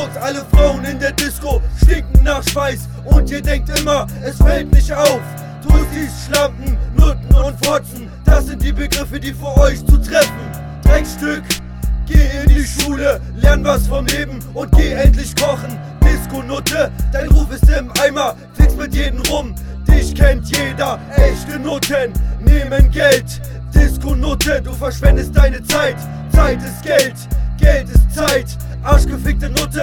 Clubs, alle Frauen in der Disco stinken nach Schweiß und ihr denkt immer, es fällt nicht auf. Tussis, Schlampen, Nutten und Fotzen, das sind die Begriffe, die für euch zu treffen. Dreckstück, geh in die Schule, lern was vom Leben und geh endlich kochen. Disco-Nutte, dein Ruf ist im Eimer, fix mit jedem rum. Dich kennt jeder, echte Nutten nehmen Geld. Disco-Nutte, du verschwendest deine Zeit. Zeit ist Geld, Geld ist Zeit. Arschgefickte Nutte.